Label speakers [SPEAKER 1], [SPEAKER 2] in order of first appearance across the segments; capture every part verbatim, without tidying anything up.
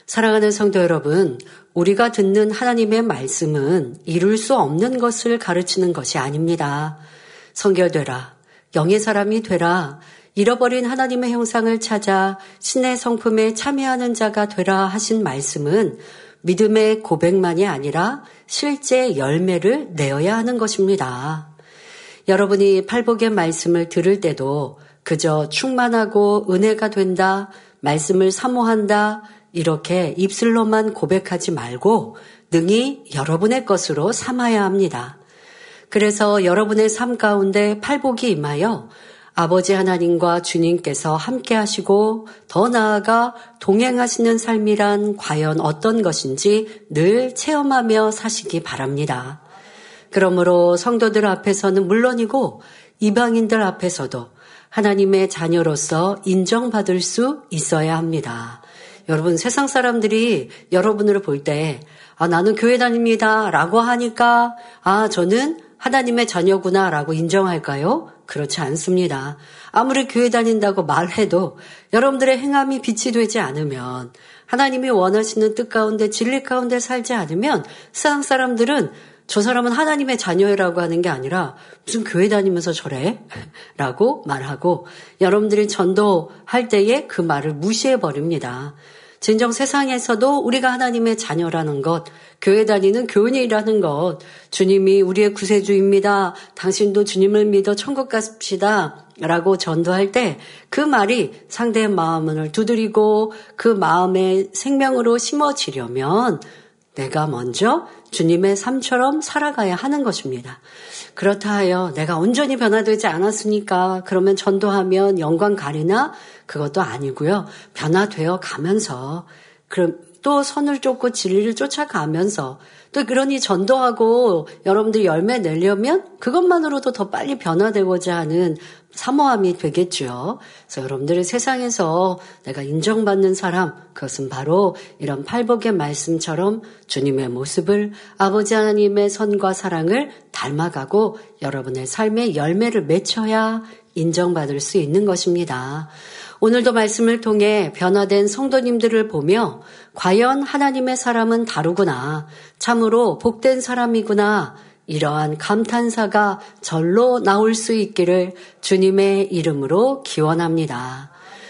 [SPEAKER 1] 사랑하는 성도 여러분, 우리가 듣는 하나님의 말씀은 이룰 수 없는 것을 가르치는 것이 아닙니다. 성결되라, 영의 사람이 되라, 잃어버린 하나님의 형상을 찾아 신의 성품에 참여하는 자가 되라 하신 말씀은 믿음의 고백만이 아니라 실제 열매를 내어야 하는 것입니다. 여러분이 팔복의 말씀을 들을 때도 그저 충만하고 은혜가 된다, 말씀을 사모한다, 이렇게 입술로만 고백하지 말고 능히 여러분의 것으로 삼아야 합니다. 그래서 여러분의 삶 가운데 팔복이 임하여 아버지 하나님과 주님께서 함께 하시고 더 나아가 동행하시는 삶이란 과연 어떤 것인지 늘 체험하며 사시기 바랍니다. 그러므로 성도들 앞에서는 물론이고 이방인들 앞에서도 하나님의 자녀로서 인정받을 수 있어야 합니다. 여러분, 세상 사람들이 여러분을 볼 때 아, 나는 교회 다닙니다 라고 하니까 아, 저는 하나님의 자녀구나 라고 인정할까요? 그렇지 않습니다. 아무리 교회 다닌다고 말해도 여러분들의 행함이 빛이 되지 않으면, 하나님이 원하시는 뜻 가운데 진리 가운데 살지 않으면 세상 사람들은 저 사람은 하나님의 자녀라고 하는 게 아니라 무슨 교회 다니면서 저래? 라고 말하고 여러분들이 전도할 때에 그 말을 무시해버립니다. 진정 세상에서도 우리가 하나님의 자녀라는 것, 교회 다니는 교인이라는 것, 주님이 우리의 구세주입니다. 당신도 주님을 믿어 천국 갑시다. 라고 전도할 때 그 말이 상대의 마음을 두드리고 그 마음에 생명으로 심어지려면 내가 먼저 주님의 삶처럼 살아가야 하는 것입니다. 그렇다 하여 내가 온전히 변화되지 않았으니까 그러면 전도하면 영광 가리나? 그것도 아니고요. 변화되어 가면서 그럼 또 선을 쫓고 진리를 쫓아가면서 또 그러니 전도하고 여러분들이 열매 내려면 그것만으로도 더 빨리 변화되고자 하는 사모함이 되겠죠. 그래서 여러분들의 세상에서 내가 인정받는 사람, 그것은 바로 이런 팔복의 말씀처럼 주님의 모습을, 아버지 하나님의 선과 사랑을 닮아가고 여러분의 삶의 열매를 맺혀야 인정받을 수 있는 것입니다. 오늘도 말씀을 통해 변화된 성도님들을 보며 과연 하나님의 사람은 다르구나, 참으로 복된 사람이구나, 이러한 감탄사가 절로 나올 수 있기를 주님의 이름으로 기원합니다.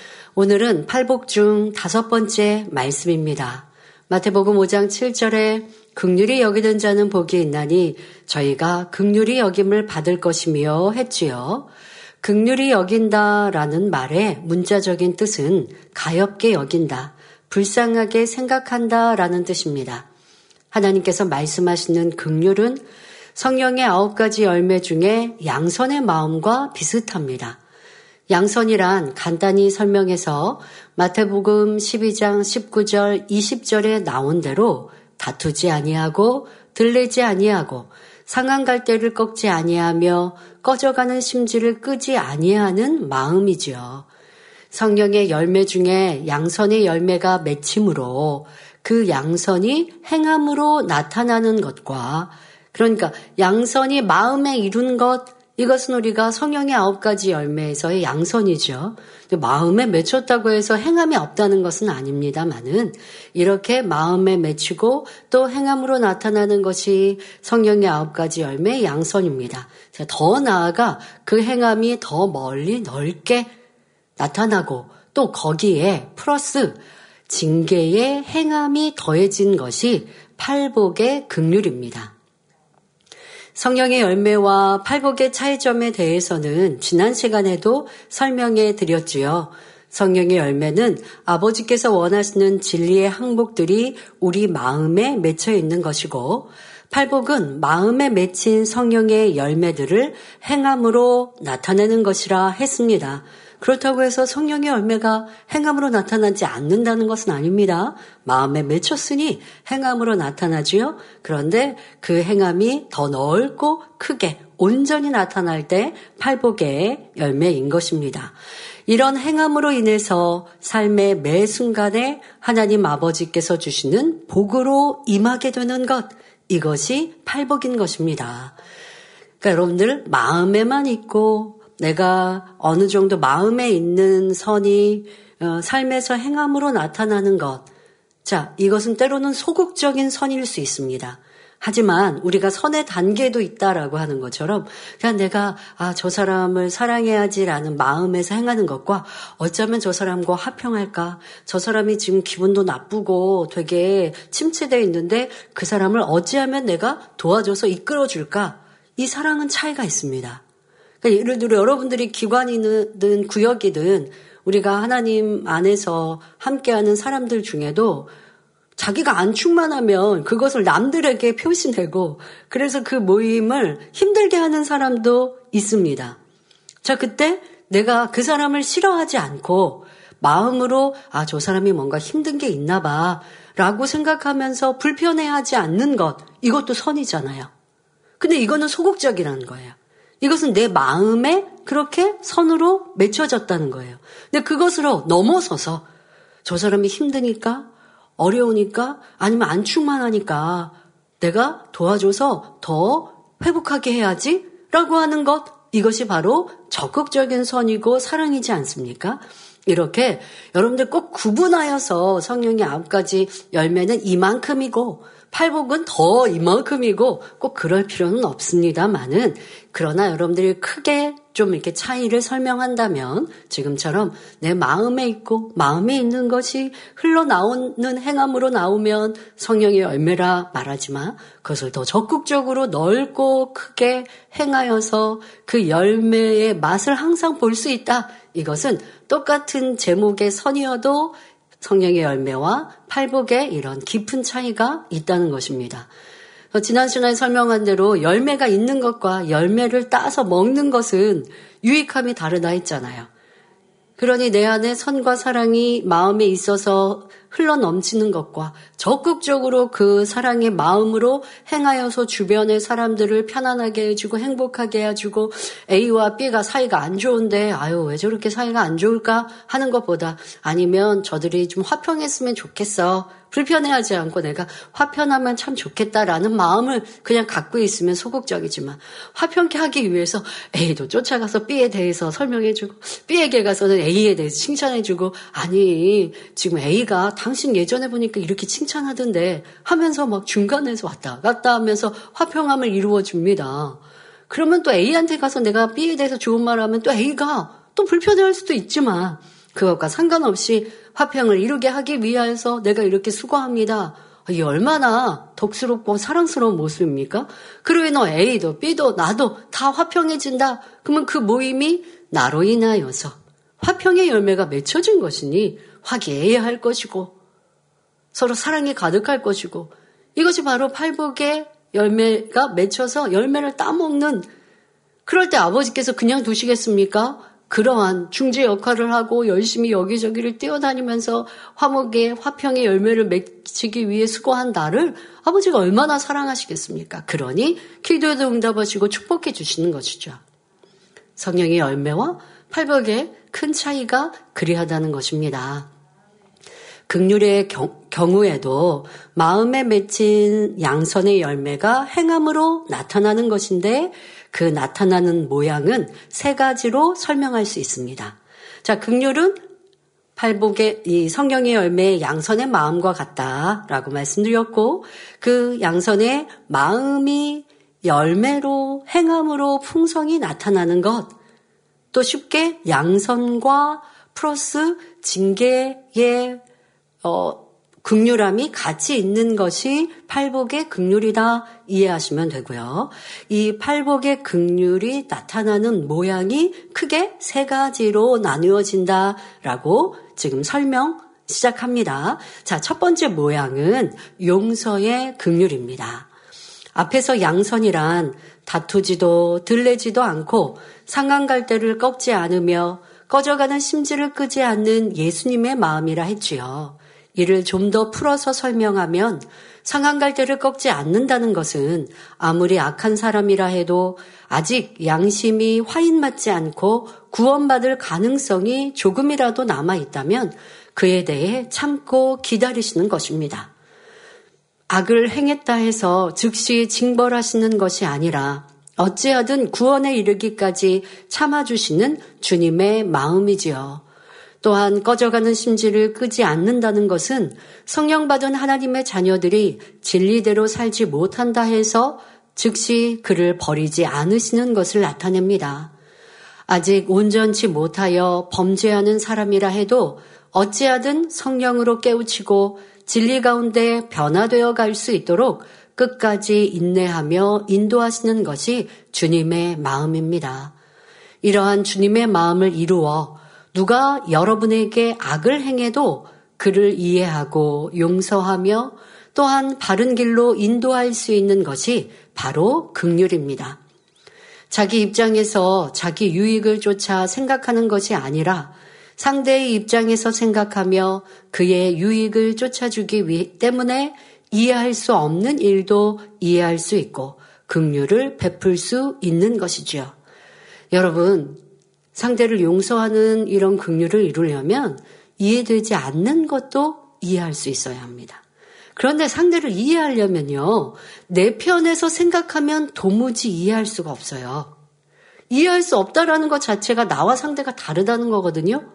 [SPEAKER 1] 오늘은 팔복 중 다섯 번째 말씀입니다. 마태복음 오 장 칠 절에 긍휼히 여기는 자는 복이 있나니 저희가 긍휼히 여김을 받을 것이며 했지요. 긍휼히 여긴다라는 말의 문자적인 뜻은 가엾게 여긴다, 불쌍하게 생각한다라는 뜻입니다. 하나님께서 말씀하시는 긍휼은 성령의 아홉 가지 열매 중에 양선의 마음과 비슷합니다. 양선이란 간단히 설명해서 마태복음 십이 장 십구 절 이십 절에 나온 대로 다투지 아니하고 들리지 아니하고 상한 갈대를 꺾지 아니하며 꺼져가는 심지를 끄지 아니하는 마음이지요. 성령의 열매 중에 양선의 열매가 맺힘으로 그 양선이 행함으로 나타나는 것과, 그러니까 양선이 마음에 이룬 것, 이것은 우리가 성령의 아홉 가지 열매에서의 양선이죠. 마음에 맺혔다고 해서 행함이 없다는 것은 아닙니다만은 이렇게 마음에 맺히고 또 행함으로 나타나는 것이 성령의 아홉 가지 열매의 양선입니다. 더 나아가 그 행함이 더 멀리 넓게 나타나고 또 거기에 플러스 징계의 행함이 더해진 것이 팔복의 긍휼입니다. 성령의 열매와 팔복의 차이점에 대해서는 지난 시간에도 설명해 드렸지요. 성령의 열매는 아버지께서 원하시는 진리의 항목들이 우리 마음에 맺혀 있는 것이고, 팔복은 마음에 맺힌 성령의 열매들을 행함으로 나타내는 것이라 했습니다. 그렇다고 해서 성령의 열매가 행함으로 나타나지 않는다는 것은 아닙니다. 마음에 맺혔으니 행함으로 나타나지요. 그런데 그 행함이 더 넓고 크게 온전히 나타날 때 팔복의 열매인 것입니다. 이런 행함으로 인해서 삶의 매 순간에 하나님 아버지께서 주시는 복으로 임하게 되는 것, 이것이 팔복인 것입니다. 그러니까 여러분들 마음에만 있고 내가 어느 정도 마음에 있는 선이 삶에서 행함으로 나타나는 것, 자, 이것은 때로는 소극적인 선일 수 있습니다. 하지만 우리가 선의 단계도 있다라고 하는 것처럼 그냥 내가 아, 저 사람을 사랑해야지라는 마음에서 행하는 것과 어쩌면 저 사람과 화평할까? 저 사람이 지금 기분도 나쁘고 되게 침체되어 있는데 그 사람을 어찌하면 내가 도와줘서 이끌어줄까? 이 사랑은 차이가 있습니다. 그러니까 예를 들어 여러분들이 기관이든 구역이든 우리가 하나님 안에서 함께하는 사람들 중에도 자기가 안 충만하면 그것을 남들에게 표시내고 그래서 그 모임을 힘들게 하는 사람도 있습니다. 자, 그때 내가 그 사람을 싫어하지 않고 마음으로 아, 저 사람이 뭔가 힘든 게 있나 봐 라고 생각하면서 불편해하지 않는 것, 이것도 선이잖아요. 근데 이거는 소극적이라는 거예요. 이것은 내 마음에 그렇게 선으로 맺혀졌다는 거예요. 근데 그것으로 넘어서서 저 사람이 힘드니까 어려우니까 아니면 안 충만하니까 내가 도와줘서 더 회복하게 해야지 라고 하는 것, 이것이 바로 적극적인 선이고 사랑이지 않습니까? 이렇게 여러분들 꼭 구분하여서 성령의 아홉 가지 열매는 이만큼이고 팔복은 더 이만큼이고 꼭 그럴 필요는 없습니다만은, 그러나 여러분들이 크게 좀 이렇게 차이를 설명한다면 지금처럼 내 마음에 있고 마음에 있는 것이 흘러나오는 행함으로 나오면 성령의 열매라 말하지만 그것을 더 적극적으로 넓고 크게 행하여서 그 열매의 맛을 항상 볼 수 있다. 이것은 똑같은 제목의 선이어도 성령의 열매와 팔복의 이런 깊은 차이가 있다는 것입니다. 지난 시간에 설명한 대로 열매가 있는 것과 열매를 따서 먹는 것은 유익함이 다르다 했잖아요. 그러니 내 안에 선과 사랑이 마음에 있어서 흘러넘치는 것과 적극적으로 그 사랑의 마음으로 행하여서 주변의 사람들을 편안하게 해주고 행복하게 해주고 A와 B가 사이가 안 좋은데 아유 왜 저렇게 사이가 안 좋을까 하는 것보다 아니면 저들이 좀 화평했으면 좋겠어. 불편해하지 않고 내가 화편하면 참 좋겠다라는 마음을 그냥 갖고 있으면 소극적이지만 화평케 하기 위해서 A도 쫓아가서 B에 대해서 설명해주고 B에게 가서는 A에 대해서 칭찬해주고 아니 지금 A가 당신 예전에 보니까 이렇게 칭찬하던데 하면서 막 중간에서 왔다 갔다 하면서 화평함을 이루어줍니다. 그러면 또 A한테 가서 내가 B에 대해서 좋은 말을 하면 또 A가 또 불편해할 수도 있지만 그것과 상관없이 화평을 이루게 하기 위해서 내가 이렇게 수고합니다. 이게 얼마나 덕스럽고 사랑스러운 모습입니까? 그러면 너 A도 B도 나도 다 화평해진다. 그러면 그 모임이 나로 인하여서 화평의 열매가 맺혀진 것이니 화기애애할 할 것이고 서로 사랑이 가득할 것이고 이것이 바로 팔복의 열매가 맺혀서 열매를 따먹는, 그럴 때 아버지께서 그냥 두시겠습니까? 그러한 중재 역할을 하고 열심히 여기저기를 뛰어다니면서 화목의 화평의 열매를 맺히기 위해 수고한 나를 아버지가 얼마나 사랑하시겠습니까? 그러니 기도에도 응답하시고 축복해 주시는 것이죠. 성령의 열매와 팔복의 큰 차이가 그리하다는 것입니다. 긍휼의 경우에도 마음에 맺힌 양선의 열매가 행함으로 나타나는 것인데 그 나타나는 모양은 세 가지로 설명할 수 있습니다. 자, 긍휼은 팔복의 이 성령의 열매의 양선의 마음과 같다라고 말씀드렸고 그 양선의 마음이 열매로 행함으로 풍성이 나타나는 것, 또 쉽게 양선과 플러스 징계의 어, 긍휼함이 같이 있는 것이 팔복의 긍휼이다 이해하시면 되고요. 이 팔복의 긍휼이 나타나는 모양이 크게 세 가지로 나누어진다라고 지금 설명 시작합니다. 자, 첫 번째 모양은 용서의 긍휼입니다. 앞에서 양선이란 다투지도 들레지도 않고 상한갈대를 꺾지 않으며 꺼져가는 심지를 끄지 않는 예수님의 마음이라 했지요. 이를 좀 더 풀어서 설명하면 상한갈대를 꺾지 않는다는 것은 아무리 악한 사람이라 해도 아직 양심이 화인맞지 않고 구원받을 가능성이 조금이라도 남아있다면 그에 대해 참고 기다리시는 것입니다. 악을 행했다 해서 즉시 징벌하시는 것이 아니라 어찌하든 구원에 이르기까지 참아주시는 주님의 마음이지요. 또한 꺼져가는 심지를 끄지 않는다는 것은 성령 받은 하나님의 자녀들이 진리대로 살지 못한다 해서 즉시 그를 버리지 않으시는 것을 나타냅니다. 아직 온전치 못하여 범죄하는 사람이라 해도 어찌하든 성령으로 깨우치고 진리 가운데 변화되어 갈 수 있도록 끝까지 인내하며 인도하시는 것이 주님의 마음입니다. 이러한 주님의 마음을 이루어 누가 여러분에게 악을 행해도 그를 이해하고 용서하며 또한 바른 길로 인도할 수 있는 것이 바로 긍휼입니다. 자기 입장에서 자기 유익을 쫓아 생각하는 것이 아니라 상대의 입장에서 생각하며 그의 유익을 쫓아주기 위해 때문에 이해할 수 없는 일도 이해할 수 있고 긍휼을 베풀 수 있는 것이지요. 여러분, 상대를 용서하는 이런 긍휼을 이루려면 이해되지 않는 것도 이해할 수 있어야 합니다. 그런데 상대를 이해하려면요, 내 편에서 생각하면 도무지 이해할 수가 없어요. 이해할 수 없다라는 것 자체가 나와 상대가 다르다는 거거든요.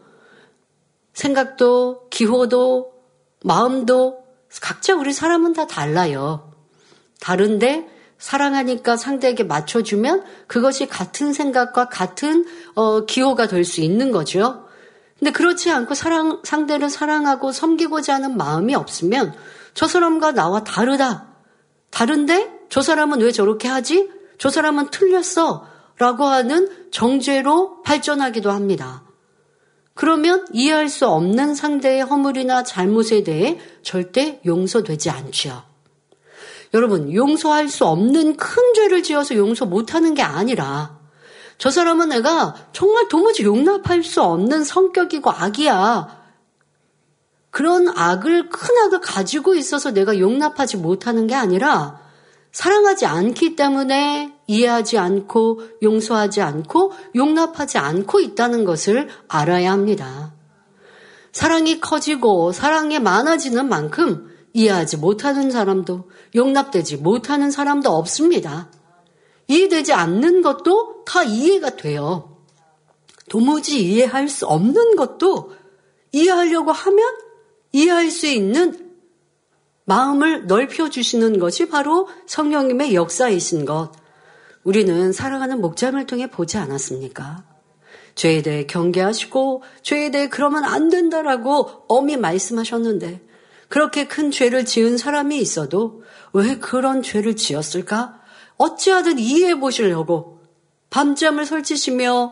[SPEAKER 1] 생각도, 기호도, 마음도 각자 우리 사람은 다 달라요. 다른데 사랑하니까 상대에게 맞춰주면 그것이 같은 생각과 같은 어, 기호가 될 수 있는 거죠. 근데 그렇지 않고 사랑, 상대를 사랑하고 섬기고자 하는 마음이 없으면 저 사람과 나와 다르다. 다른데 저 사람은 왜 저렇게 하지? 저 사람은 틀렸어. 라고 하는 정죄로 발전하기도 합니다. 그러면 이해할 수 없는 상대의 허물이나 잘못에 대해 절대 용서되지 않죠. 여러분, 용서할 수 없는 큰 죄를 지어서 용서 못하는 게 아니라 저 사람은 내가 정말 도무지 용납할 수 없는 성격이고 악이야. 그런 악을, 큰 악을 가지고 있어서 내가 용납하지 못하는 게 아니라 사랑하지 않기 때문에 이해하지 않고 용서하지 않고 용납하지 않고 있다는 것을 알아야 합니다. 사랑이 커지고 사랑이 많아지는 만큼 이해하지 못하는 사람도 용납되지 못하는 사람도 없습니다. 이해되지 않는 것도 다 이해가 돼요. 도무지 이해할 수 없는 것도 이해하려고 하면 이해할 수 있는 마음을 넓혀주시는 것이 바로 성령님의 역사이신 것. 우리는 사랑하는 목장을 통해 보지 않았습니까? 죄에 대해 경계하시고 죄에 대해 그러면 안 된다라고 엄히 말씀하셨는데 그렇게 큰 죄를 지은 사람이 있어도 왜 그런 죄를 지었을까? 어찌하든 이해해 보시려고 밤잠을 설치시며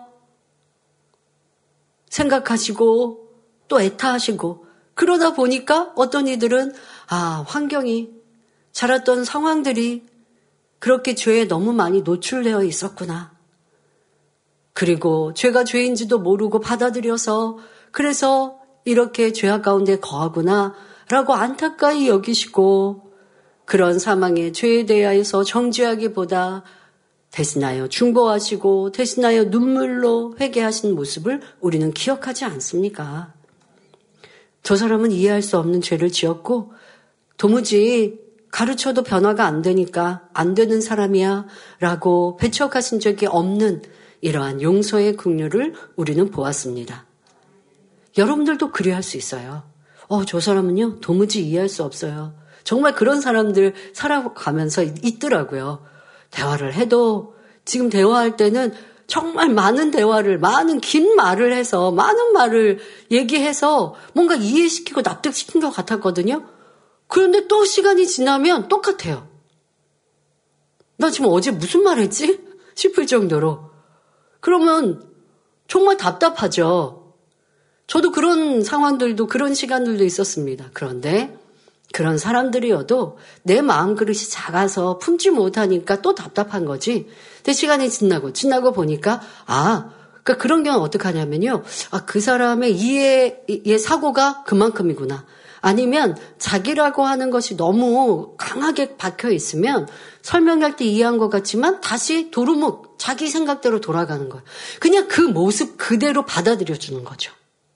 [SPEAKER 1] 생각하시고 또 애타하시고 그러다 보니까 어떤 이들은 아, 환경이 자랐던 상황들이 그렇게 죄에 너무 많이 노출되어 있었구나. 그리고 죄가 죄인지도 모르고 받아들여서 그래서 이렇게 죄악 가운데 거하구나 라고 안타까이 여기시고 그런 사망의 죄에 대하여서 정죄하기보다 대신하여 중보하시고 대신하여 눈물로 회개하신 모습을 우리는 기억하지 않습니까? 저 사람은 이해할 수 없는 죄를 지었고 도무지 가르쳐도 변화가 안 되니까 안 되는 사람이야 라고 배척하신 적이 없는 이러한 용서의 긍휼을 우리는 보았습니다. 여러분들도 그래야 할 수 있어요. 어, 저 사람은요 도무지 이해할 수 없어요. 정말 그런 사람들 살아가면서 있더라고요. 대화를 해도 지금 대화할 때는 정말 많은 대화를, 많은 긴 말을 해서 많은 말을 얘기해서 뭔가 이해시키고 납득시킨 것 같았거든요. 그런데 또 시간이 지나면 똑같아요. 나 지금 어제 무슨 말 했지? 싶을 정도로. 그러면 정말 답답하죠. 저도 그런 상황들도 그런 시간들도 있었습니다. 그런데 그런 사람들이어도 내 마음그릇이 작아서 품지 못하니까 또 답답한 거지. 근데 시간이 지나고 지나고 보니까 아, 그러니까 그런 경우는 어떻게 하냐면요. 아, 그 사람의 이해의 사고가 그만큼이구나. 아니면 자기라고 하는 것이 너무 강하게 박혀 있으면 설명할 때 이해한 것 같지만 다시 도루묵 자기 생각대로 돌아가는 거예요. 그냥 그 모습 그대로 받아들여주는 거죠.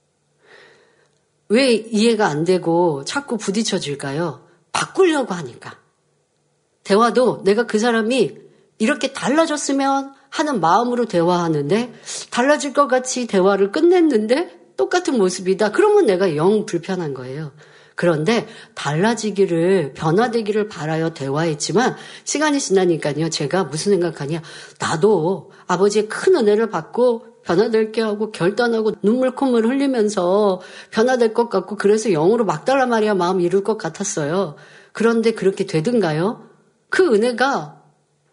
[SPEAKER 1] 왜 이해가 안 되고 자꾸 부딪혀질까요? 바꾸려고 하니까. 대화도 내가 그 사람이 이렇게 달라졌으면 하는 마음으로 대화하는데 달라질 것 같이 대화를 끝냈는데 똑같은 모습이다. 그러면 내가 영 불편한 거예요. 그런데 달라지기를, 변화되기를 바라여 대화했지만 시간이 지나니까요. 제가 무슨 생각하냐. 나도 아버지의 큰 은혜를 받고 변화될게 하고 결단하고 눈물 콧물 흘리면서 변화될 것 같고 그래서 영으로 막달라 마리아 마음 이룰 것 같았어요. 그런데 그렇게 되든가요? 그 은혜가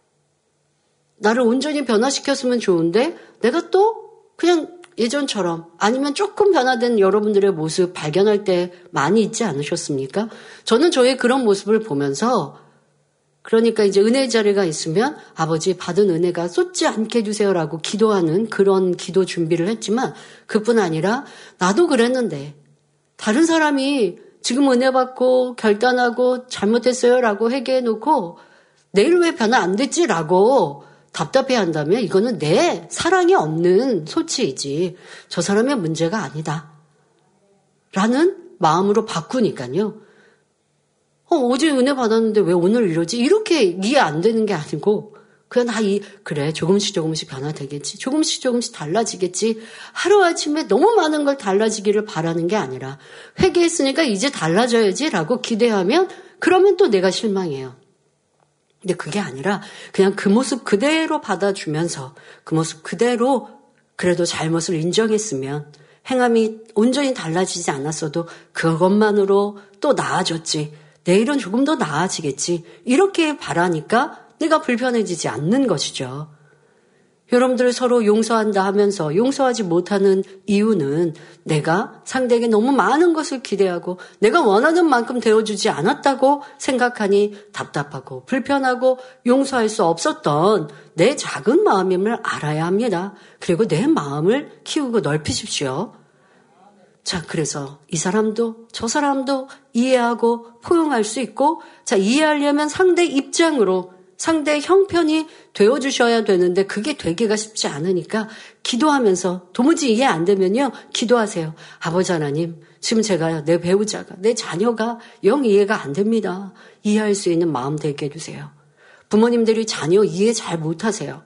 [SPEAKER 1] 나를 온전히 변화시켰으면 좋은데 내가 또 그냥 예전처럼 아니면 조금 변화된 여러분들의 모습 발견할 때 많이 있지 않으셨습니까? 저는 저의 그런 모습을 보면서 그러니까 이제 은혜의 자리가 있으면 아버지 받은 은혜가 쏟지 않게 해주세요라고 기도하는 그런 기도 준비를 했지만 그뿐 아니라 나도 그랬는데 다른 사람이 지금 은혜 받고 결단하고 잘못했어요라고 회개해놓고 내일 왜 변화 안 됐지라고 답답해한다면 이거는 내 사랑이 없는 소치이지 저 사람의 문제가 아니다 라는 마음으로 바꾸니까요. 어, 어제 은혜 받았는데 왜 오늘 이러지? 이렇게 이해 안 되는 게 아니고 그냥 나 이 그래 조금씩 조금씩 변화되겠지. 조금씩 조금씩 달라지겠지. 하루아침에 너무 많은 걸 달라지기를 바라는 게 아니라 회개했으니까 이제 달라져야지 라고 기대하면 그러면 또 내가 실망해요. 근데 그게 아니라 그냥 그 모습 그대로 받아주면서 그 모습 그대로 그래도 잘못을 인정했으면 행함이 온전히 달라지지 않았어도 그것만으로 또 나아졌지. 내일은 조금 더 나아지겠지. 이렇게 바라니까 내가 불편해지지 않는 것이죠. 여러분들 서로 용서한다 하면서 용서하지 못하는 이유는 내가 상대에게 너무 많은 것을 기대하고 내가 원하는 만큼 되어주지 않았다고 생각하니 답답하고 불편하고 용서할 수 없었던 내 작은 마음임을 알아야 합니다. 그리고 내 마음을 키우고 넓히십시오. 자, 그래서 이 사람도 저 사람도 이해하고 포용할 수 있고 자, 이해하려면 상대 입장으로 상대의 형편이 되어주셔야 되는데 그게 되기가 쉽지 않으니까 기도하면서 도무지 이해 안 되면요. 기도하세요. 아버지 하나님 지금 제가 내 배우자가 내 자녀가 영 이해가 안 됩니다. 이해할 수 있는 마음 되게 해주세요. 부모님들이 자녀 이해 잘 못하세요.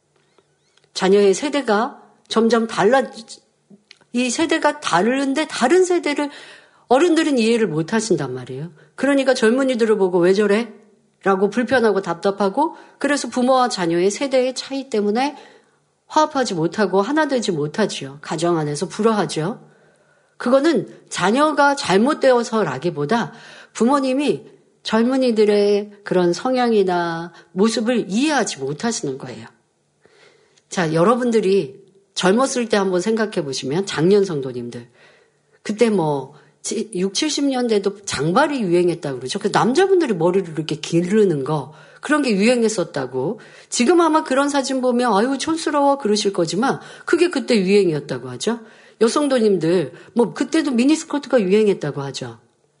[SPEAKER 1] 자녀의 세대가 점점 달라 이 세대가 다른데 다른 세대를 어른들은 이해를 못하신단 말이에요. 그러니까 젊은이들을 보고 왜 저래? 라고 불편하고 답답하고 그래서 부모와 자녀의 세대의 차이 때문에 화합하지 못하고 하나 되지 못하지요. 가정 안에서 불화하죠. 그거는 자녀가 잘못되어서라기보다 부모님이 젊은이들의 그런 성향이나 모습을 이해하지 못하시는 거예요. 자, 여러분들이 젊었을 때 한번 생각해 보시면 작년 성도님들 그때 뭐 육십, 칠십 년대도 장발이 유행했다고 그러죠. 그 남자분들이 머리를 이렇게 기르는 거 그런 게 유행했었다고. 지금 아마 그런 사진 보면 아유 촌스러워 그러실 거지만 그게 그때 유행이었다고 하죠. 여성도님들 뭐 그때도 미니스커트가 유행했다고 하죠.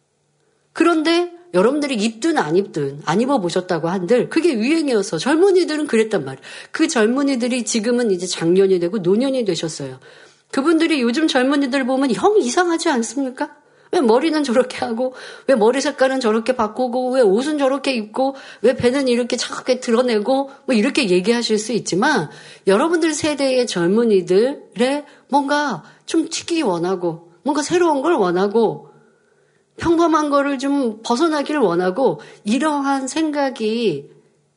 [SPEAKER 1] 그런데 여러분들이 입든 안 입든 안 입어보셨다고 한들 그게 유행이어서 젊은이들은 그랬단 말이에요. 그 젊은이들이 지금은 이제 장년이 되고 노년이 되셨어요. 그분들이 요즘 젊은이들 보면 형 이상하지 않습니까? 왜 머리는 저렇게 하고 왜 머리 색깔은 저렇게 바꾸고 왜 옷은 저렇게 입고 왜 배는 이렇게 차갑게 드러내고 뭐 이렇게 얘기하실 수 있지만 여러분들 세대의 젊은이들의 뭔가 좀 튀기 원하고 뭔가 새로운 걸 원하고 평범한 거를 좀 벗어나기를 원하고 이러한 생각이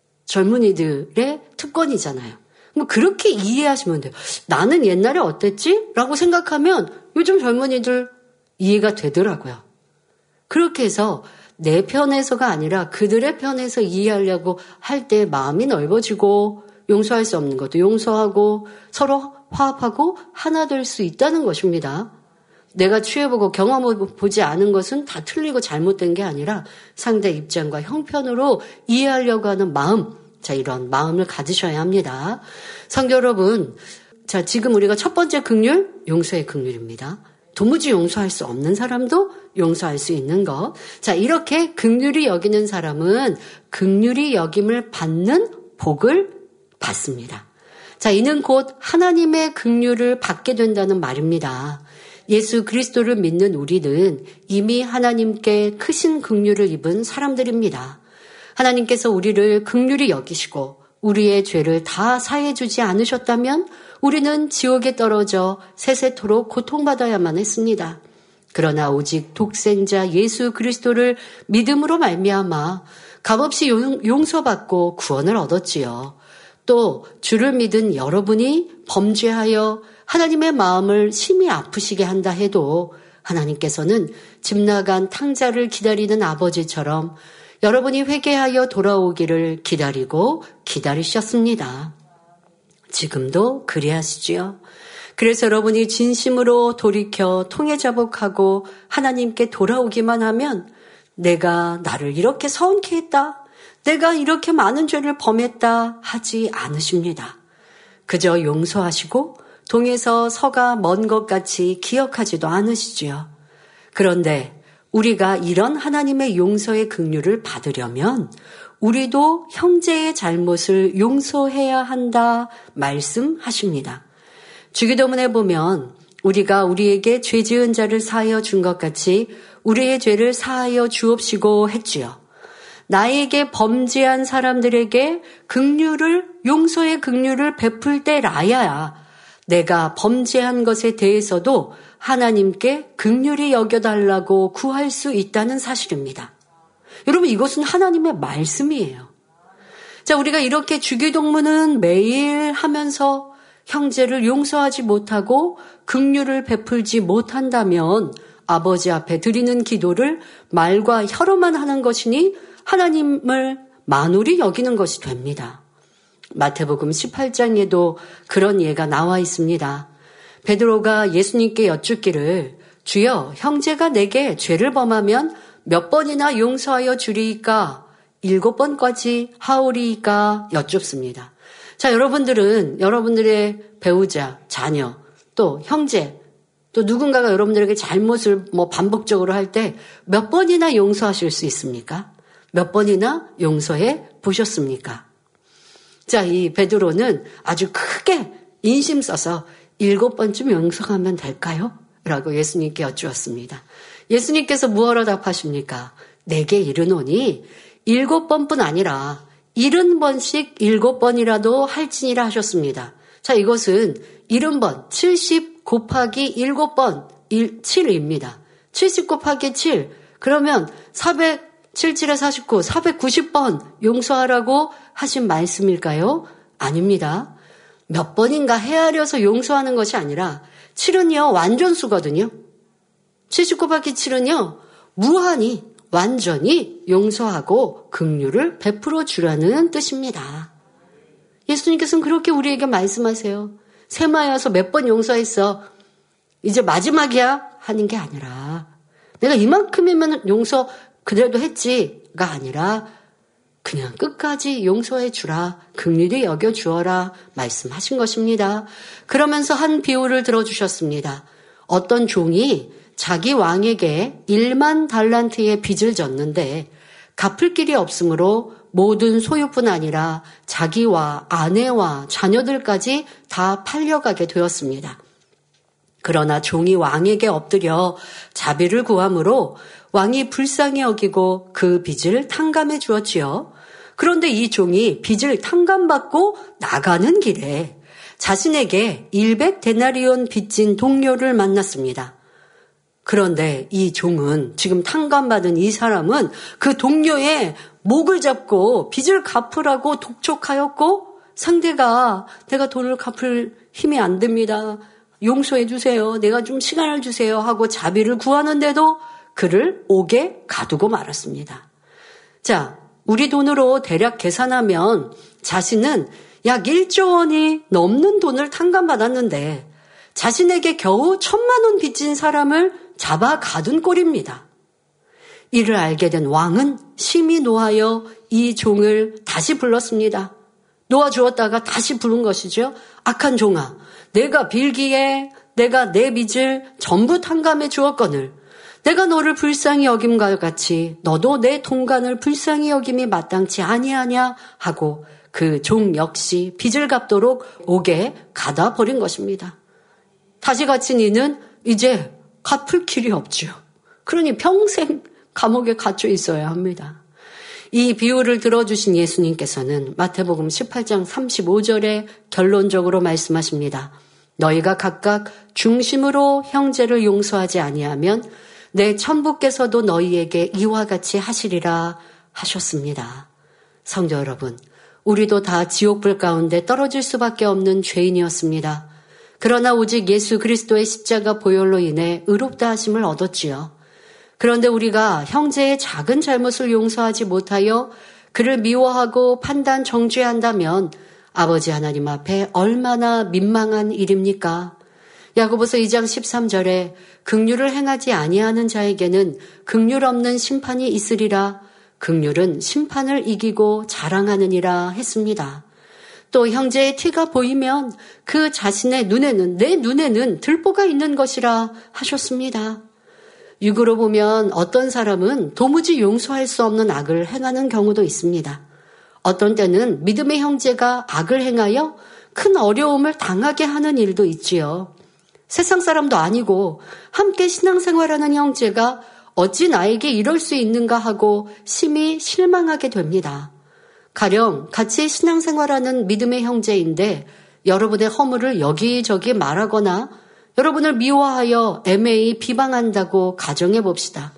[SPEAKER 1] 젊은이들의 특권이잖아요. 뭐 그렇게 이해하시면 돼요. 나는 옛날에 어땠지? 라고 생각하면 요즘 젊은이들 이해가 되더라고요. 그렇게 해서 내 편에서가 아니라 그들의 편에서 이해하려고 할 때 마음이 넓어지고 용서할 수 없는 것도 용서하고 서로 화합하고 하나 될 수 있다는 것입니다. 내가 취해보고 경험해보지 않은 것은 다 틀리고 잘못된 게 아니라 상대 입장과 형편으로 이해하려고 하는 마음, 자 이런 마음을 가지셔야 합니다. 성도 여러분, 자 지금 우리가 첫 번째 긍휼, 용서의 긍휼입니다. 도무지 용서할 수 없는 사람도 용서할 수 있는 것. 자, 이렇게 긍휼히 여기는 사람은 긍휼히 여김을 받는 복을 받습니다. 자, 이는 곧 하나님의 긍휼을 받게 된다는 말입니다. 예수 그리스도를 믿는 우리는 이미 하나님께 크신 긍휼을 입은 사람들입니다. 하나님께서 우리를 긍휼히 여기시고 우리의 죄를 다 사해 주지 않으셨다면 우리는 지옥에 떨어져 세세토록 고통받아야만 했습니다. 그러나 오직 독생자 예수 그리스도를 믿음으로 말미암아 값없이 용서받고 구원을 얻었지요. 또 주를 믿은 여러분이 범죄하여 하나님의 마음을 심히 아프시게 한다 해도 하나님께서는 집 나간 탕자를 기다리는 아버지처럼 여러분이 회개하여 돌아오기를 기다리고 기다리셨습니다. 지금도 그리하시지요. 그래서 여러분이 진심으로 돌이켜 통회자복하고 하나님께 돌아오기만 하면 내가 나를 이렇게 서운케 했다, 내가 이렇게 많은 죄를 범했다 하지 않으십니다. 그저 용서하시고 동에서 서가 먼 것 같이 기억하지도 않으시지요. 그런데 우리가 이런 하나님의 용서의 긍휼을 받으려면 우리도 형제의 잘못을 용서해야 한다 말씀하십니다. 주기도문에 보면 우리가 우리에게 죄 지은 자를 사하여 준 것 같이 우리의 죄를 사하여 주옵시고 했지요. 나에게 범죄한 사람들에게 긍휼을, 용서의 긍휼을 베풀 때라야 내가 범죄한 것에 대해서도 하나님께 긍휼히 여겨달라고 구할 수 있다는 사실입니다. 여러분, 이것은 하나님의 말씀이에요. 자, 우리가 이렇게 주기도문은 매일 하면서 형제를 용서하지 못하고 긍휼을 베풀지 못한다면 아버지 앞에 드리는 기도를 말과 혀로만 하는 것이니 하나님을 만홀히 여기는 것이 됩니다. 마태복음 십팔 장에도 그런 예가 나와 있습니다. 베드로가 예수님께 여쭙기를 주여, 형제가 내게 죄를 범하면 몇 번이나 용서하여 주리이까? 일곱 번까지 하오리이까? 여쭙습니다. 자, 여러분들은 여러분들의 배우자, 자녀, 또 형제, 또 누군가가 여러분들에게 잘못을 뭐 반복적으로 할 때 몇 번이나 용서하실 수 있습니까? 몇 번이나 용서해 보셨습니까? 자, 이 베드로는 아주 크게 인심 써서 일곱 번쯤 용서하면 될까요? 라고 예수님께 여쭈었습니다. 예수님께서 무엇로 답하십니까? 내게 이르노니 일곱 번뿐 아니라 일흔 번씩 일곱 번이라도 할지니라 하셨습니다. 자, 이것은 일흔 번, 칠십 곱하기 일곱 번, 칠입니다. 칠십 곱하기 칠, 그러면 사백, 칠, 칠에 사십구, 사백구십 번 용서하라고 하신 말씀일까요? 아닙니다. 몇 번인가 헤아려서 용서하는 것이 아니라 칠은요, 완전수거든요. 칠십 곱하기 칠은요, 무한히 완전히 용서하고 긍휼을 베풀어 주라는 뜻입니다. 예수님께서는 그렇게 우리에게 말씀하세요. 세마야서 몇 번 용서했어? 이제 마지막이야? 하는 게 아니라 내가 이만큼이면 용서 그대로 했지가 아니라 그냥 끝까지 용서해 주라, 긍휼히 여겨 주어라 말씀하신 것입니다. 그러면서 한 비유를 들어주셨습니다. 어떤 종이 자기 왕에게 일만 달란트의 빚을 졌는데 갚을 길이 없으므로 모든 소유뿐 아니라 자기와 아내와 자녀들까지 다 팔려가게 되었습니다. 그러나 종이 왕에게 엎드려 자비를 구함으로 왕이 불쌍히 여기고 그 빚을 탕감해 주었지요. 그런데 이 종이 빚을 탕감받고 나가는 길에 자신에게 일백 데나리온 빚진 동료를 만났습니다. 그런데 이 종은, 지금 탕감받은 이 사람은 그 동료의 목을 잡고 빚을 갚으라고 독촉하였고, 상대가 내가 돈을 갚을 힘이 안 됩니다, 용서해 주세요, 내가 좀 시간을 주세요 하고 자비를 구하는데도 그를 옥에 가두고 말았습니다. 자, 우리 돈으로 대략 계산하면 자신은 약 일조 원이 넘는 돈을 탕감받았는데 자신에게 겨우 천만 원 빚진 사람을 잡아 가둔 꼴입니다. 이를 알게 된 왕은 심히 노하여 이 종을 다시 불렀습니다. 놓아주었다가 다시 부른 것이죠. 악한 종아, 내가 빌기에 내가 내 빚을 전부 탕감해 주었거늘 내가 너를 불쌍히 여김과 같이 너도 내 동간을 불쌍히 여김이 마땅치 아니하냐 하고 그 종 역시 빚을 갚도록 옥에 가다 버린 것입니다. 다시 갇힌 이는 이제 갚을 길이 없죠. 그러니 평생 감옥에 갇혀 있어야 합니다. 이 비유를 들어주신 예수님께서는 마태복음 십팔 장 삼십오 절에 결론적으로 말씀하십니다. 너희가 각각 중심으로 형제를 용서하지 아니하면 내 천부께서도 너희에게 이와 같이 하시리라 하셨습니다. 성도 여러분, 우리도 다 지옥불 가운데 떨어질 수밖에 없는 죄인이었습니다. 그러나 오직 예수 그리스도의 십자가 보혈로 인해 의롭다 하심을 얻었지요. 그런데 우리가 형제의 작은 잘못을 용서하지 못하여 그를 미워하고 판단 정죄한다면 아버지 하나님 앞에 얼마나 민망한 일입니까? 야고보서 이 장 십삼 절에 긍휼을 행하지 아니하는 자에게는 긍휼 없는 심판이 있으리라. 긍휼은 심판을 이기고 자랑하느니라 했습니다. 또 형제의 티가 보이면 그 자신의 눈에는 내 눈에는 들보가 있는 것이라 하셨습니다. 육으로 보면 어떤 사람은 도무지 용서할 수 없는 악을 행하는 경우도 있습니다. 어떤 때는 믿음의 형제가 악을 행하여 큰 어려움을 당하게 하는 일도 있지요. 세상 사람도 아니고 함께 신앙생활하는 형제가 어찌 나에게 이럴 수 있는가 하고 심히 실망하게 됩니다. 가령 같이 신앙생활하는 믿음의 형제인데 여러분의 허물을 여기저기 말하거나 여러분을 미워하여 애매히 비방한다고 가정해 봅시다.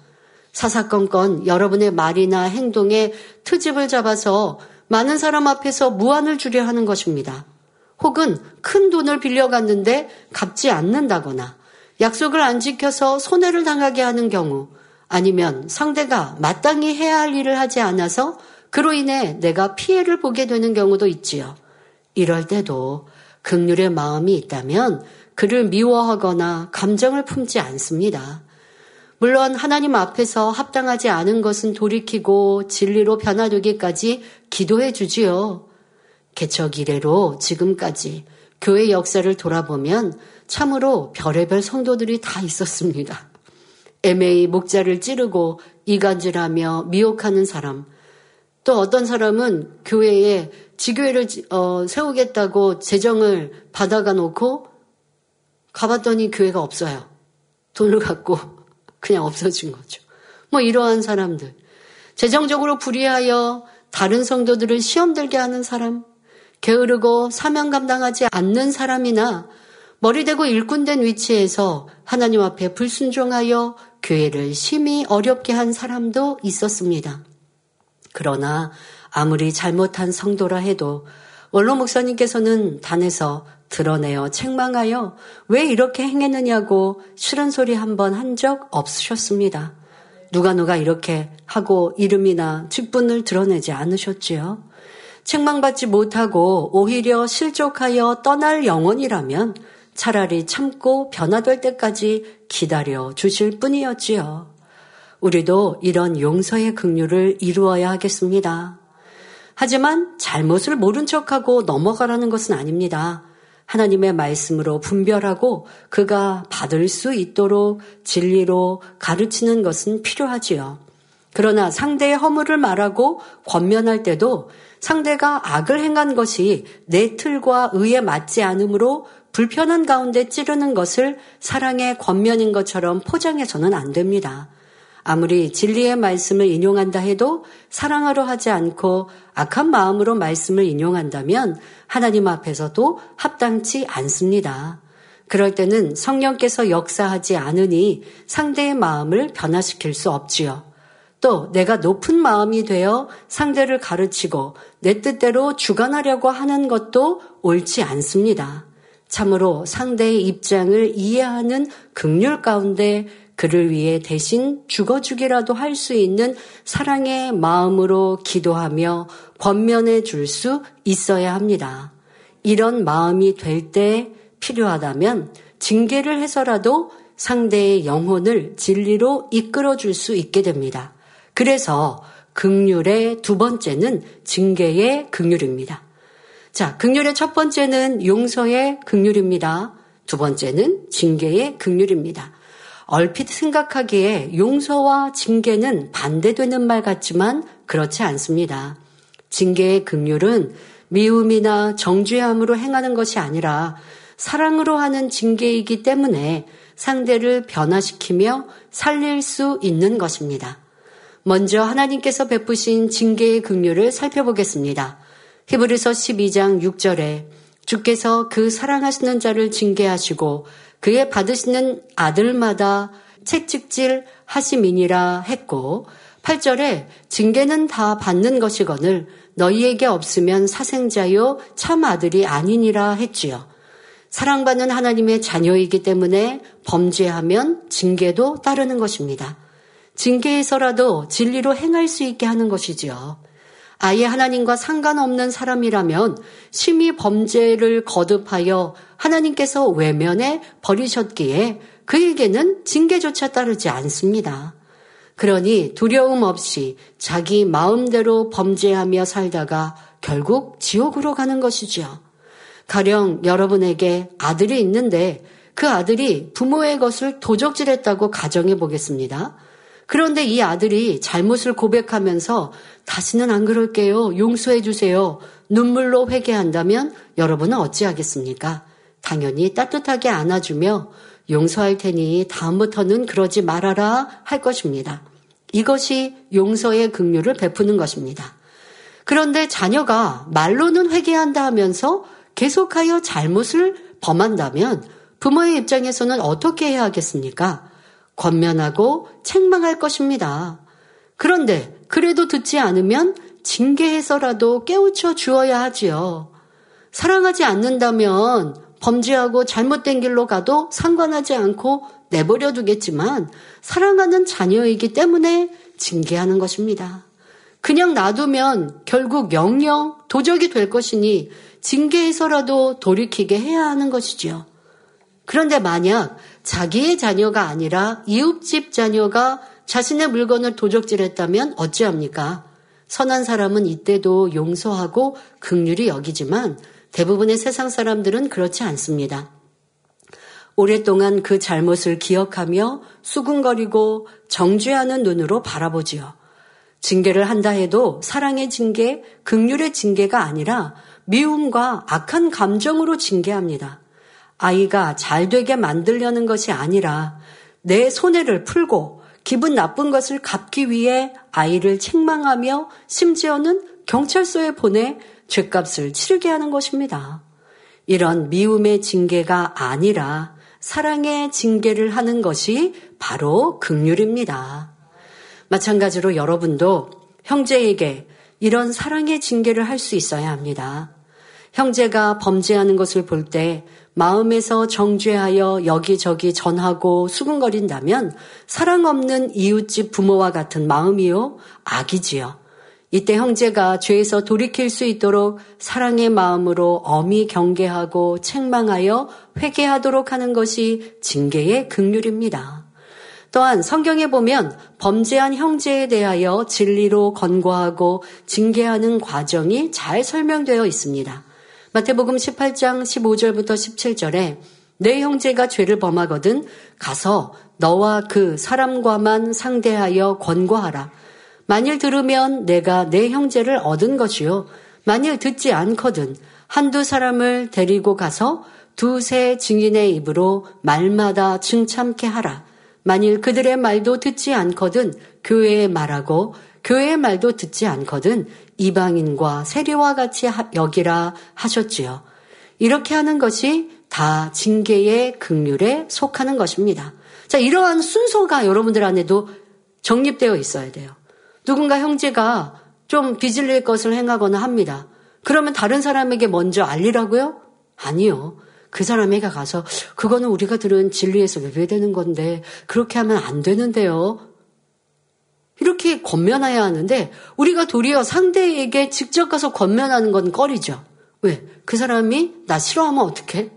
[SPEAKER 1] 사사건건 여러분의 말이나 행동에 트집을 잡아서 많은 사람 앞에서 무안을 주려 하는 것입니다. 혹은 큰 돈을 빌려갔는데 갚지 않는다거나 약속을 안 지켜서 손해를 당하게 하는 경우, 아니면 상대가 마땅히 해야 할 일을 하지 않아서 그로 인해 내가 피해를 보게 되는 경우도 있지요. 이럴 때도 긍휼의 마음이 있다면 그를 미워하거나 감정을 품지 않습니다. 물론 하나님 앞에서 합당하지 않은 것은 돌이키고 진리로 변화되기까지 기도해 주지요. 개척 이래로 지금까지 교회 역사를 돌아보면 참으로 별의별 성도들이 다 있었습니다. 애매히 목자를 찌르고 이간질하며 미혹하는 사람, 또 어떤 사람은 교회에 지교회를 어, 세우겠다고 재정을 받아가 놓고 가봤더니 교회가 없어요. 돈을 갖고 그냥 없어진 거죠. 뭐 이러한 사람들, 재정적으로 불의하여 다른 성도들을 시험 들게 하는 사람, 게으르고 사명 감당하지 않는 사람이나 머리대고 일꾼된 위치에서 하나님 앞에 불순종하여 교회를 심히 어렵게 한 사람도 있었습니다. 그러나 아무리 잘못한 성도라 해도 원로 목사님께서는 단에서 드러내어 책망하여 왜 이렇게 행했느냐고 싫은 소리 한 번 한 적 없으셨습니다. 누가 누가 이렇게 하고 이름이나 직분을 드러내지 않으셨지요. 책망받지 못하고 오히려 실족하여 떠날 영혼이라면 차라리 참고 변화될 때까지 기다려 주실 뿐이었지요. 우리도 이런 용서의 긍휼을 이루어야 하겠습니다. 하지만 잘못을 모른 척하고 넘어가라는 것은 아닙니다. 하나님의 말씀으로 분별하고 그가 받을 수 있도록 진리로 가르치는 것은 필요하지요. 그러나 상대의 허물을 말하고 권면할 때도 상대가 악을 행한 것이 내 틀과 의에 맞지 않으므로 불편한 가운데 찌르는 것을 사랑의 권면인 것처럼 포장해서는 안 됩니다. 아무리 진리의 말씀을 인용한다 해도 사랑하려 하지 않고 악한 마음으로 말씀을 인용한다면 하나님 앞에서도 합당치 않습니다. 그럴 때는 성령께서 역사하지 않으니 상대의 마음을 변화시킬 수 없지요. 또 내가 높은 마음이 되어 상대를 가르치고 내 뜻대로 주관하려고 하는 것도 옳지 않습니다. 참으로 상대의 입장을 이해하는 긍휼 가운데 그를 위해 대신 죽어주기라도 할 수 있는 사랑의 마음으로 기도하며 권면해 줄 수 있어야 합니다. 이런 마음이 될 때 필요하다면 징계를 해서라도 상대의 영혼을 진리로 이끌어 줄 수 있게 됩니다. 그래서 긍휼의 두 번째는 징계의 긍휼입니다. 자, 긍휼의 첫 번째는 용서의 긍휼입니다. 두 번째는 징계의 긍휼입니다. 얼핏 생각하기에 용서와 징계는 반대되는 말 같지만 그렇지 않습니다. 징계의 긍휼은 미움이나 정죄함으로 행하는 것이 아니라 사랑으로 하는 징계이기 때문에 상대를 변화시키며 살릴 수 있는 것입니다. 먼저 하나님께서 베푸신 징계의 긍휼을 살펴보겠습니다. 히브리서 십이 장 육 절에 주께서 그 사랑하시는 자를 징계하시고 그의 받으시는 아들마다 채찍질 하심이니라 했고, 팔 절에 징계는 다 받는 것이거늘 너희에게 없으면 사생자요 참 아들이 아니니라 했지요. 사랑받는 하나님의 자녀이기 때문에 범죄하면 징계도 따르는 것입니다. 징계에서라도 진리로 행할 수 있게 하는 것이지요. 아예 하나님과 상관없는 사람이라면 심히 범죄를 거듭하여 하나님께서 외면해 버리셨기에 그에게는 징계조차 따르지 않습니다. 그러니 두려움 없이 자기 마음대로 범죄하며 살다가 결국 지옥으로 가는 것이지요. 가령 여러분에게 아들이 있는데 그 아들이 부모의 것을 도적질했다고 가정해 보겠습니다. 그런데 이 아들이 잘못을 고백하면서 다시는 안 그럴게요, 용서해 주세요, 눈물로 회개한다면 여러분은 어찌하겠습니까? 당연히 따뜻하게 안아주며 용서할 테니 다음부터는 그러지 말아라 할 것입니다. 이것이 용서의 긍휼을 베푸는 것입니다. 그런데 자녀가 말로는 회개한다 하면서 계속하여 잘못을 범한다면 부모의 입장에서는 어떻게 해야 하겠습니까? 권면하고 책망할 것입니다. 그런데 그래도 듣지 않으면 징계해서라도 깨우쳐 주어야 하지요. 사랑하지 않는다면 범죄하고 잘못된 길로 가도 상관하지 않고 내버려 두겠지만 사랑하는 자녀이기 때문에 징계하는 것입니다. 그냥 놔두면 결국 영영 도적이 될 것이니 징계해서라도 돌이키게 해야 하는 것이지요. 그런데 만약 자기의 자녀가 아니라 이웃집 자녀가 자신의 물건을 도적질했다면 어찌합니까? 선한 사람은 이때도 용서하고 긍휼히 여기지만 대부분의 세상 사람들은 그렇지 않습니다. 오랫동안 그 잘못을 기억하며 수군거리고 정죄하는 눈으로 바라보지요. 징계를 한다 해도 사랑의 징계, 긍휼의 징계가 아니라 미움과 악한 감정으로 징계합니다. 아이가 잘 되게 만들려는 것이 아니라 내 손해를 풀고 기분 나쁜 것을 갚기 위해 아이를 책망하며 심지어는 경찰서에 보내 죗값을 치르게 하는 것입니다. 이런 미움의 징계가 아니라 사랑의 징계를 하는 것이 바로 긍휼입니다. 마찬가지로 여러분도 형제에게 이런 사랑의 징계를 할 수 있어야 합니다. 형제가 범죄하는 것을 볼 때 마음에서 정죄하여 여기저기 전하고 수군거린다면 사랑 없는 이웃집 부모와 같은 마음이요, 악이지요. 이때 형제가 죄에서 돌이킬 수 있도록 사랑의 마음으로 엄히 경계하고 책망하여 회개하도록 하는 것이 징계의 긍휼입니다. 또한 성경에 보면 범죄한 형제에 대하여 진리로 권고하고 징계하는 과정이 잘 설명되어 있습니다. 마태복음 십팔 장 십오 절부터 십칠 절에 내 형제가 죄를 범하거든 가서 너와 그 사람과만 상대하여 권고하라. 만일 들으면 내가 내 형제를 얻은 것이요. 만일 듣지 않거든 한두 사람을 데리고 가서 두세 증인의 입으로 말마다 증참케 하라. 만일 그들의 말도 듣지 않거든 교회의 말하고 교회의 말도 듣지 않거든 이방인과 세리와 같이 여기라 하셨지요. 이렇게 하는 것이 다 징계의 긍휼에 속하는 것입니다. 자, 이러한 순서가 여러분들 안에도 정립되어 있어야 돼요. 누군가 형제가 좀 빚을릴 것을 행하거나 합니다. 그러면 다른 사람에게 먼저 알리라고요? 아니요. 그 사람에게 가서 그거는 우리가 들은 진리에서 외배되는 건데 그렇게 하면 안 되는데요. 이렇게 권면해야 하는데 우리가 도리어 상대에게 직접 가서 권면하는 건 꺼리죠. 왜? 그 사람이 나 싫어하면 어떡해?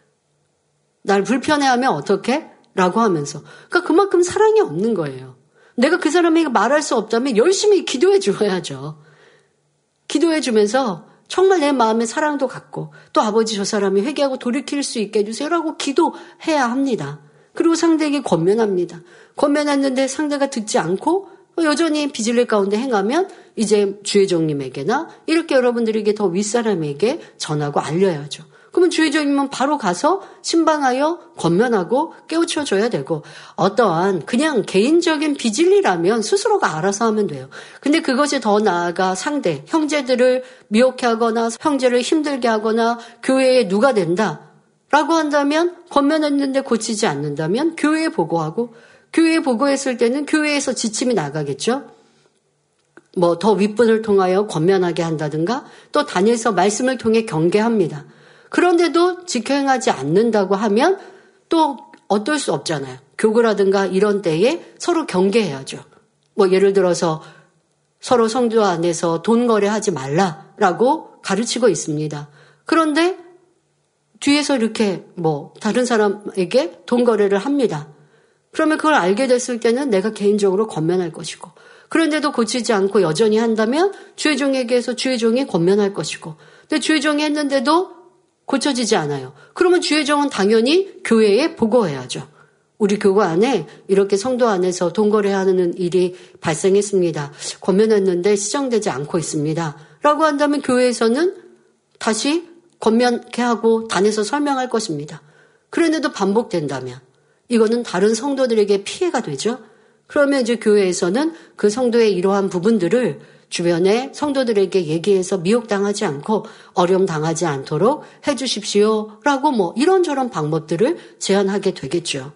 [SPEAKER 1] 날 불편해하면 어떡해? 라고 하면서. 그러니까 그만큼 사랑이 없는 거예요. 내가 그 사람에게 말할 수 없다면 열심히 기도해 줘야죠. 기도해 주면서 정말 내 마음에 사랑도 갖고 또 아버지 저 사람이 회개하고 돌이킬 수 있게 해주세요 라고 기도해야 합니다. 그리고 상대에게 권면합니다. 권면했는데 상대가 듣지 않고 여전히 빚을릴 가운데 행하면 이제 주의종님에게나 이렇게 여러분들에게 더 윗사람에게 전하고 알려야죠. 그러면 주의종이면 바로 가서 신방하여 권면하고 깨우쳐줘야 되고, 어떠한 그냥 개인적인 비질리라면 스스로가 알아서 하면 돼요. 근데 그것이 더 나아가 상대, 형제들을 미혹해 하거나 형제를 힘들게 하거나 교회에 누가 된다 라고 한다면, 권면했는데 고치지 않는다면 교회에 보고하고, 교회에 보고했을 때는 교회에서 지침이 나가겠죠. 뭐 더 윗분을 통하여 권면하게 한다든가, 또 단에서 말씀을 통해 경계합니다. 그런데도 지켜 행하지 않는다고 하면 또 어떨 수 없잖아요. 교구라든가 이런 때에 서로 경계해야죠. 뭐 예를 들어서 서로 성도 안에서 돈 거래하지 말라라고 가르치고 있습니다. 그런데 뒤에서 이렇게 뭐 다른 사람에게 돈 거래를 합니다. 그러면 그걸 알게 됐을 때는 내가 개인적으로 권면할 것이고, 그런데도 고치지 않고 여전히 한다면 주의종에게서 주의종이 권면할 것이고, 근데 주의종이 했는데도 고쳐지지 않아요. 그러면 주의종은 당연히 교회에 보고해야죠. 우리 교구 안에 이렇게 성도 안에서 돈 거래하는 일이 발생했습니다. 권면했는데 시정되지 않고 있습니다. 라고 한다면 교회에서는 다시 권면케 하고 단에서 설명할 것입니다. 그런데도 반복된다면 이거는 다른 성도들에게 피해가 되죠. 그러면 이제 교회에서는 그 성도의 이러한 부분들을 주변의 성도들에게 얘기해서 미혹당하지 않고 어려움 당하지 않도록 해주십시오라고 뭐 이런저런 방법들을 제안하게 되겠죠.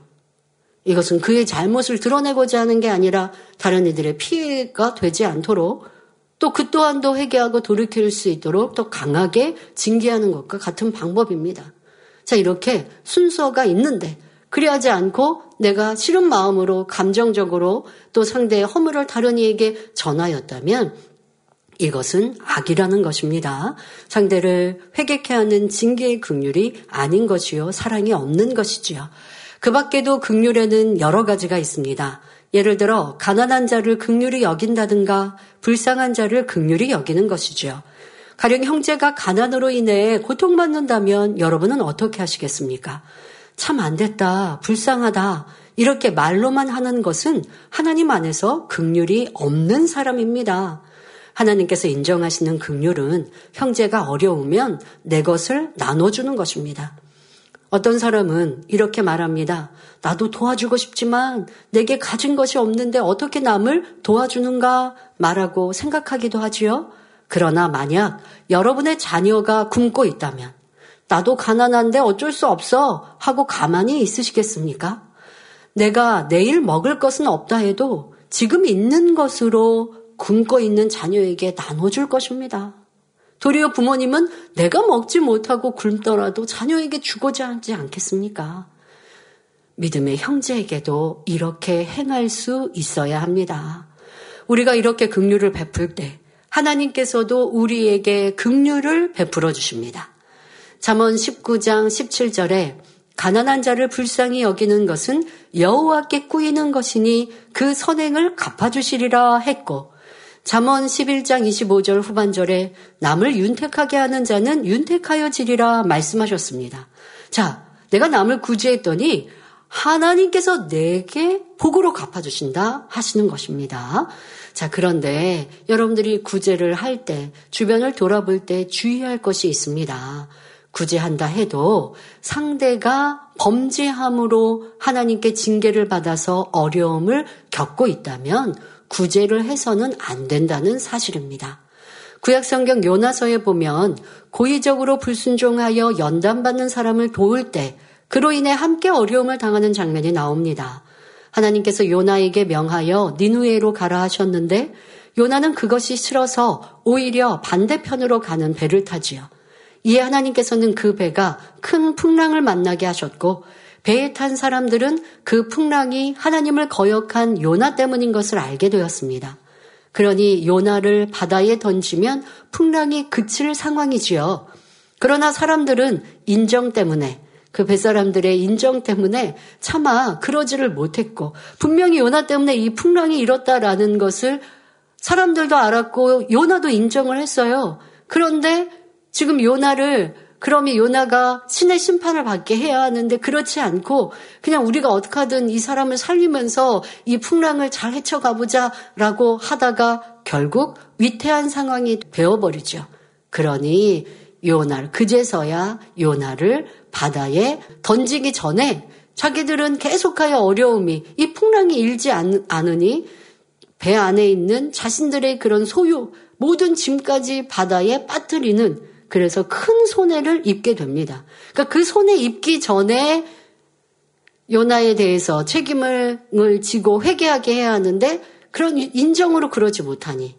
[SPEAKER 1] 이것은 그의 잘못을 드러내고자 하는 게 아니라 다른 이들의 피해가 되지 않도록, 또 그 또한도 회개하고 돌이킬 수 있도록 더 강하게 징계하는 것과 같은 방법입니다. 자, 이렇게 순서가 있는데 그리하지 않고 내가 싫은 마음으로 감정적으로 또 상대의 허물을 다른 이에게 전하였다면 이것은 악이라는 것입니다. 상대를 회개케 하는 징계의 긍휼이 아닌 것이요, 사랑이 없는 것이지요. 그 밖에도 긍휼에는 여러 가지가 있습니다. 예를 들어 가난한 자를 긍휼히 여긴다든가 불쌍한 자를 긍휼히 여기는 것이죠. 가령 형제가 가난으로 인해 고통받는다면 여러분은 어떻게 하시겠습니까? 참 안 됐다, 불쌍하다 이렇게 말로만 하는 것은 하나님 안에서 긍휼이 없는 사람입니다. 하나님께서 인정하시는 긍휼은 형제가 어려우면 내 것을 나눠주는 것입니다. 어떤 사람은 이렇게 말합니다. 나도 도와주고 싶지만 내게 가진 것이 없는데 어떻게 남을 도와주는가 말하고 생각하기도 하지요. 그러나 만약 여러분의 자녀가 굶고 있다면 나도 가난한데 어쩔 수 없어 하고 가만히 있으시겠습니까? 내가 내일 먹을 것은 없다 해도 지금 있는 것으로 굶고 있는 자녀에게 나눠줄 것입니다. 도리어 부모님은 내가 먹지 못하고 굶더라도 자녀에게 주고자 하지 않겠습니까? 믿음의 형제에게도 이렇게 행할 수 있어야 합니다. 우리가 이렇게 긍휼을 베풀 때 하나님께서도 우리에게 긍휼을 베풀어 주십니다. 잠언 십구 장 십칠 절에 가난한 자를 불쌍히 여기는 것은 여호와께 꾸이는 것이니 그 선행을 갚아주시리라 했고, 잠언 십일 장 이십오 절 후반절에 남을 윤택하게 하는 자는 윤택하여지리라 말씀하셨습니다. 자, 내가 남을 구제했더니 하나님께서 내게 복으로 갚아주신다 하시는 것입니다. 자, 그런데 여러분들이 구제를 할 때, 주변을 돌아볼 때 주의할 것이 있습니다. 구제한다 해도 상대가 범죄함으로 하나님께 징계를 받아서 어려움을 겪고 있다면 구제를 해서는 안 된다는 사실입니다. 구약성경 요나서에 보면 고의적으로 불순종하여 연단받는 사람을 도울 때 그로 인해 함께 어려움을 당하는 장면이 나옵니다. 하나님께서 요나에게 명하여 니느웨로 가라 하셨는데 요나는 그것이 싫어서 오히려 반대편으로 가는 배를 타지요. 이에 하나님께서는 그 배가 큰 풍랑을 만나게 하셨고 배에 탄 사람들은 그 풍랑이 하나님을 거역한 요나 때문인 것을 알게 되었습니다. 그러니 요나를 바다에 던지면 풍랑이 그칠 상황이지요. 그러나 사람들은 인정 때문에, 그 뱃사람들의 인정 때문에 차마 그러지를 못했고, 분명히 요나 때문에 이 풍랑이 일었다라는 것을 사람들도 알았고 요나도 인정을 했어요. 그런데 지금 요나를, 그러면 요나가 신의 심판을 받게 해야 하는데 그렇지 않고 그냥 우리가 어떻게 하든 이 사람을 살리면서 이 풍랑을 잘 헤쳐가보자 라고 하다가 결국 위태한 상황이 되어버리죠. 그러니 요나를 그제서야 요나를 바다에 던지기 전에 자기들은 계속하여 어려움이 이 풍랑이 일지 않, 않으니 배 안에 있는 자신들의 그런 소유 모든 짐까지 바다에 빠뜨리는 그래서 큰 손해를 입게 됩니다. 그러니까 그 손해 입기 전에 요나에 대해서 책임을 지고 회개하게 해야 하는데 그런 인정으로 그러지 못하니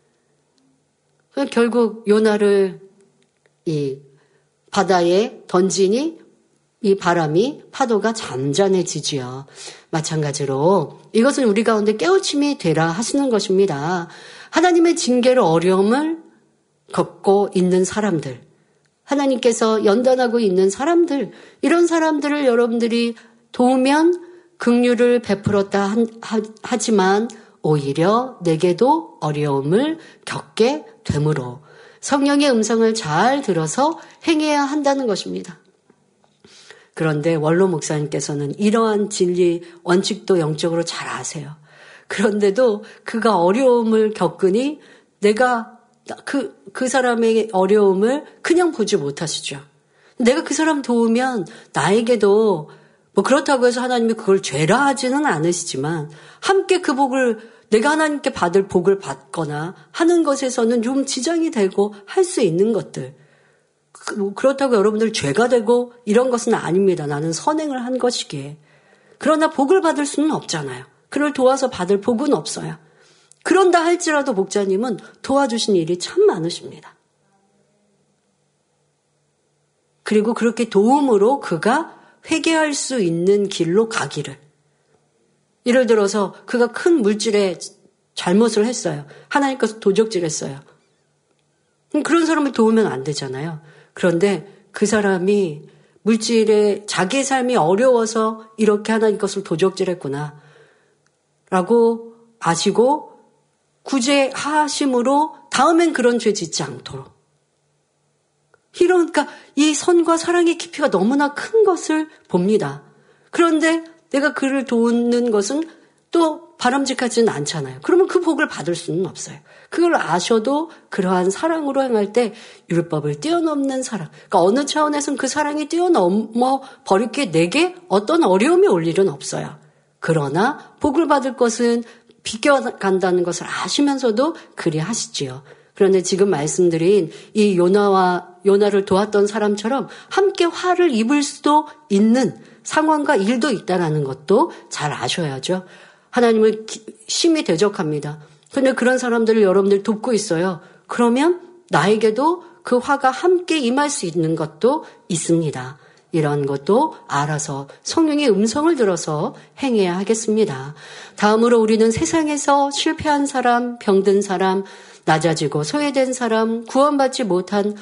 [SPEAKER 1] 결국 요나를 이 바다에 던지니 이 바람이 파도가 잠잠해지지요. 마찬가지로 이것은 우리 가운데 깨우침이 되라 하시는 것입니다. 하나님의 징계로 어려움을 겪고 있는 사람들, 하나님께서 연단하고 있는 사람들, 이런 사람들을 여러분들이 도우면 긍휼을 베풀었다 하지만 오히려 내게도 어려움을 겪게 되므로 성령의 음성을 잘 들어서 행해야 한다는 것입니다. 그런데 원로 목사님께서는 이러한 진리 원칙도 영적으로 잘 아세요. 그런데도 그가 어려움을 겪으니 내가 그, 그 사람의 어려움을 그냥 보지 못하시죠. 내가 그 사람 도우면 나에게도 뭐 그렇다고 해서 하나님이 그걸 죄라 하지는 않으시지만 함께 그 복을 내가 하나님께 받을 복을 받거나 하는 것에서는 좀 지장이 되고 할 수 있는 것들. 그렇다고 여러분들 죄가 되고 이런 것은 아닙니다. 나는 선행을 한 것이기에. 그러나 복을 받을 수는 없잖아요. 그를 도와서 받을 복은 없어요. 그런다 할지라도 목자님은 도와주신 일이 참 많으십니다. 그리고 그렇게 도움으로 그가 회개할 수 있는 길로 가기를. 예를 들어서 그가 큰 물질에 잘못을 했어요. 하나님께서 도적질했어요. 그런 사람을 도우면 안 되잖아요. 그런데 그 사람이 물질에 자기의 삶이 어려워서 이렇게 하나님 것을 도적질했구나 라고 아시고 구제하심으로 다음엔 그런 죄 짓지 않도록. 이러니까 이 선과 사랑의 깊이가 너무나 큰 것을 봅니다. 그런데 내가 그를 도우는 것은 또 바람직하지는 않잖아요. 그러면 그 복을 받을 수는 없어요. 그걸 아셔도 그러한 사랑으로 행할 때 율법을 뛰어넘는 사랑. 그러니까 어느 차원에서는 그 사랑이 뛰어넘어 버릴 게 내게 어떤 어려움이 올 일은 없어요. 그러나 복을 받을 것은 비껴간다는 것을 아시면서도 그리 하시지요. 그런데 지금 말씀드린 이 요나와 요나를 도왔던 사람처럼 함께 화를 입을 수도 있는 상황과 일도 있다는 것도 잘 아셔야죠. 하나님을 심히 대적합니다. 그런데 그런 사람들을 여러분들 돕고 있어요. 그러면 나에게도 그 화가 함께 임할 수 있는 것도 있습니다. 이런 것도 알아서 성령의 음성을 들어서 행해야 하겠습니다. 다음으로 우리는 세상에서 실패한 사람, 병든 사람, 낮아지고 소외된 사람, 구원받지 못한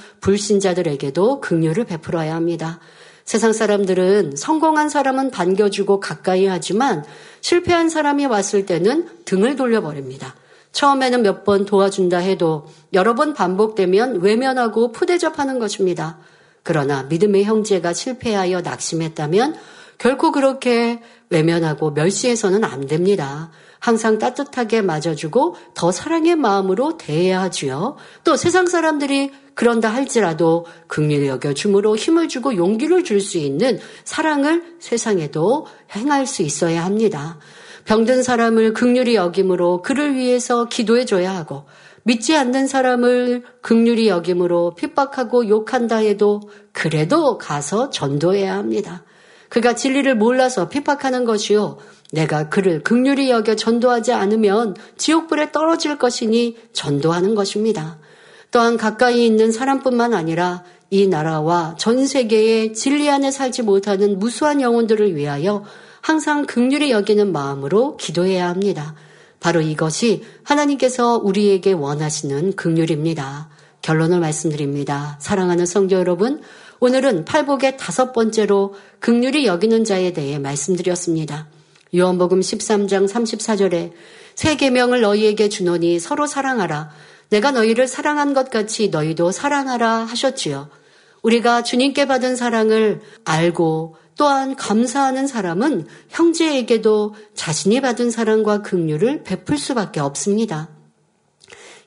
[SPEAKER 1] 불신자들에게도 긍휼을 베풀어야 합니다. 세상 사람들은 성공한 사람은 반겨주고 가까이 하지만 실패한 사람이 왔을 때는 등을 돌려버립니다. 처음에는 몇 번 도와준다 해도 여러 번 반복되면 외면하고 푸대접하는 것입니다. 그러나 믿음의 형제가 실패하여 낙심했다면 결코 그렇게 외면하고 멸시해서는 안 됩니다. 항상 따뜻하게 맞아주고 더 사랑의 마음으로 대해야 하지요. 또 세상 사람들이 그런다 할지라도 긍휼히 여겨줌으로 힘을 주고 용기를 줄 수 있는 사랑을 세상에도 행할 수 있어야 합니다. 병든 사람을 긍휼히 여김으로 그를 위해서 기도해 줘야 하고 믿지 않는 사람을 긍휼히 여김으로 핍박하고 욕한다 해도 그래도 가서 전도해야 합니다. 그가 진리를 몰라서 핍박하는 것이요 내가 그를 긍휼히 여겨 전도하지 않으면 지옥불에 떨어질 것이니 전도하는 것입니다. 또한 가까이 있는 사람뿐만 아니라 이 나라와 전 세계의 진리 안에 살지 못하는 무수한 영혼들을 위하여 항상 긍휼히 여기는 마음으로 기도해야 합니다. 바로 이것이 하나님께서 우리에게 원하시는 긍휼입니다. 결론을 말씀드립니다. 사랑하는 성도 여러분, 오늘은 팔복의 다섯 번째로 긍휼히 여기는 자에 대해 말씀드렸습니다. 요한복음 십삼 장 삼십사 절에 새 계명을 너희에게 주노니 서로 사랑하라. 내가 너희를 사랑한 것 같이 너희도 사랑하라 하셨지요. 우리가 주님께 받은 사랑을 알고 또한 감사하는 사람은 형제에게도 자신이 받은 사랑과 긍휼을 베풀 수밖에 없습니다.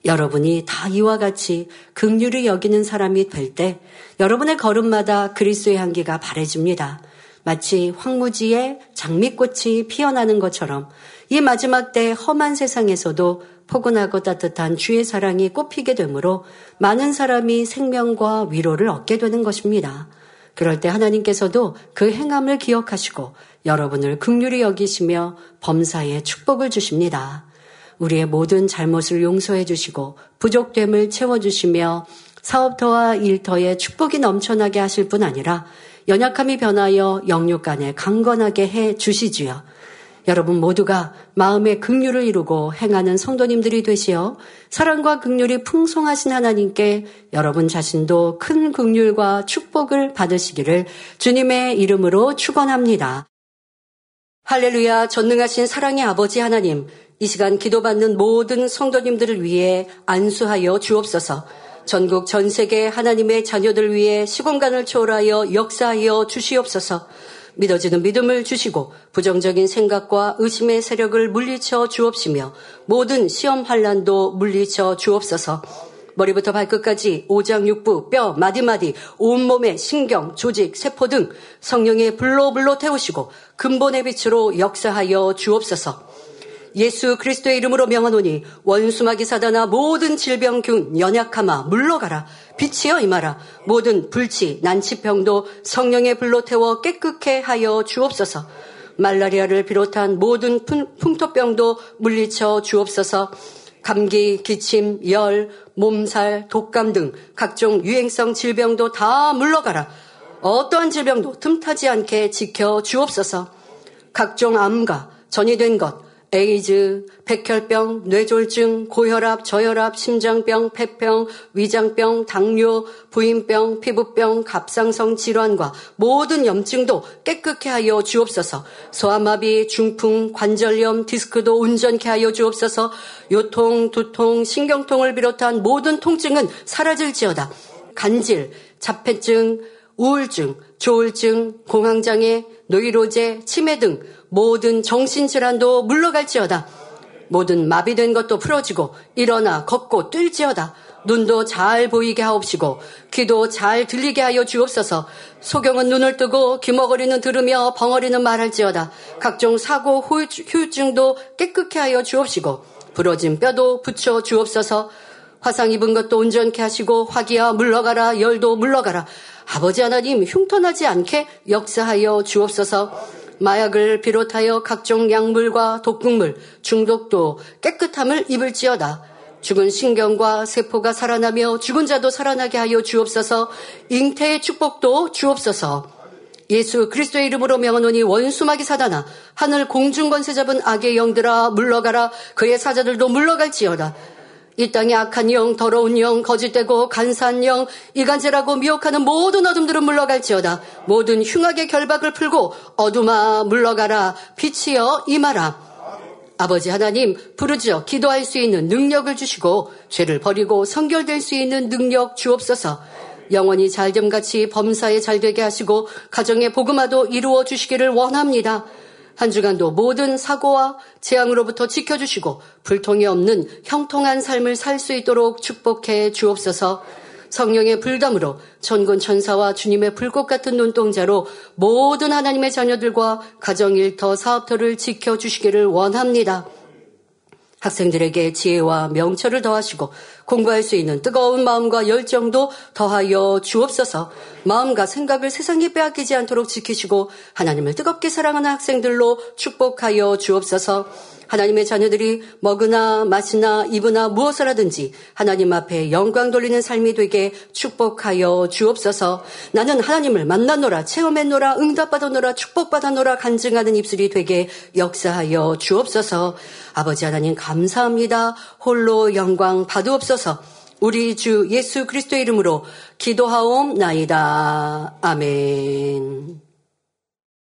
[SPEAKER 1] 여러분이 다 이와 같이 긍휼히 여기는 사람이 될 때 여러분의 걸음마다 그리스도의 향기가 바래집니다. 마치 황무지에 장미꽃이 피어나는 것처럼 이 마지막 때 험한 세상에서도 포근하고 따뜻한 주의 사랑이 꽃피게 되므로 많은 사람이 생명과 위로를 얻게 되는 것입니다. 그럴 때 하나님께서도 그 행함을 기억하시고 여러분을 긍휼히 여기시며 범사에 축복을 주십니다. 우리의 모든 잘못을 용서해 주시고 부족됨을 채워주시며 사업터와 일터에 축복이 넘쳐나게 하실 뿐 아니라 연약함이 변하여 영육 간에 강건하게 해 주시지요. 여러분 모두가 마음의 긍휼을 이루고 행하는 성도님들이 되시어 사랑과 긍휼이 풍성하신 하나님께 여러분 자신도 큰 긍휼과 축복을 받으시기를 주님의 이름으로 축원합니다. 할렐루야. 전능하신 사랑의 아버지 하나님, 이 시간 기도받는 모든 성도님들을 위해 안수하여 주옵소서. 전국 전 세계 하나님의 자녀들 위해 시공간을 초월하여 역사하여 주시옵소서. 믿어지는 믿음을 주시고 부정적인 생각과 의심의 세력을 물리쳐 주옵시며 모든 시험 환난도 물리쳐 주옵소서. 머리부터 발끝까지 오장육부, 뼈, 마디마디, 온몸의 신경, 조직, 세포 등 성령의 불로 불로 태우시고 근본의 빛으로 역사하여 주옵소서. 예수 그리스도의 이름으로 명하노니 원수마귀 사단아 모든 질병균 연약함아 물러가라. 빛이여 임하라. 모든 불치 난치병도 성령의 불로 태워 깨끗게 하여 주옵소서. 말라리아를 비롯한 모든 풍토병도 물리쳐 주옵소서. 감기, 기침, 열, 몸살, 독감 등 각종 유행성 질병도 다 물러가라. 어떠한 질병도 틈타지 않게 지켜 주옵소서. 각종 암과 전이된 것, 에이즈, 백혈병, 뇌졸중, 고혈압, 저혈압, 심장병, 폐병, 위장병, 당뇨, 부인병, 피부병, 갑상선 질환과 모든 염증도 깨끗게 하여 주옵소서. 소아마비, 중풍, 관절염, 디스크도 온전케 하여 주옵소서. 요통, 두통, 신경통을 비롯한 모든 통증은 사라질지어다. 간질, 자폐증, 우울증, 조울증, 공황장애, 노이로제, 치매 등 모든 정신질환도 물러갈지어다. 모든 마비된 것도 풀어지고 일어나 걷고 뛸지어다. 눈도 잘 보이게 하옵시고 귀도 잘 들리게 하여 주옵소서. 소경은 눈을 뜨고 귀머거리는 들으며 벙어리는 말할지어다. 각종 사고 후유증도 깨끗게 하여 주옵시고 부러진 뼈도 붙여 주옵소서. 화상 입은 것도 온전케 하시고 화기야 물러가라. 열도 물러가라. 아버지 하나님 흉터나지 않게 역사하여 주옵소서. 마약을 비롯하여 각종 약물과 독극물, 중독도 깨끗함을 입을지어다. 죽은 신경과 세포가 살아나며 죽은 자도 살아나게 하여 주옵소서. 잉태의 축복도 주옵소서. 예수 그리스도의 이름으로 명하노니 원수마귀 사단아 하늘 공중 권세 잡은 악의 영들아 물러가라. 그의 사자들도 물러갈지어다. 이 땅의 악한 영, 더러운 영, 거짓되고 간사한 영, 이간질하고 미혹하는 모든 어둠들은 물러갈지어다. 모든 흉악의 결박을 풀고 어둠아 물러가라. 빛이여 임하라. 아버지 하나님 부르짖어 기도할 수 있는 능력을 주시고 죄를 버리고 성결될 수 있는 능력 주옵소서. 영원히 잘됨같이 범사에 잘되게 하시고 가정의 복음화도 이루어 주시기를 원합니다. 한 주간도 모든 사고와 재앙으로부터 지켜주시고 불통이 없는 형통한 삶을 살 수 있도록 축복해 주옵소서. 성령의 불담으로 천군 천사와 주님의 불꽃 같은 눈동자로 모든 하나님의 자녀들과 가정 일터 사업터를 지켜주시기를 원합니다. 학생들에게 지혜와 명철을 더하시고 공부할 수 있는 뜨거운 마음과 열정도 더하여 주옵소서. 마음과 생각을 세상에 빼앗기지 않도록 지키시고 하나님을 뜨겁게 사랑하는 학생들로 축복하여 주옵소서. 하나님의 자녀들이 먹으나 마시나 입으나 무엇을 하든지 하나님 앞에 영광 돌리는 삶이 되게 축복하여 주옵소서. 나는 하나님을 만났노라, 체험했노라, 응답받았노라, 축복받았노라 간증하는 입술이 되게 역사하여 주옵소서. 아버지 하나님 감사합니다. 홀로 영광 받으옵소서. 우리 주 예수 그리스도의 이름으로 기도하옵나이다. 아멘.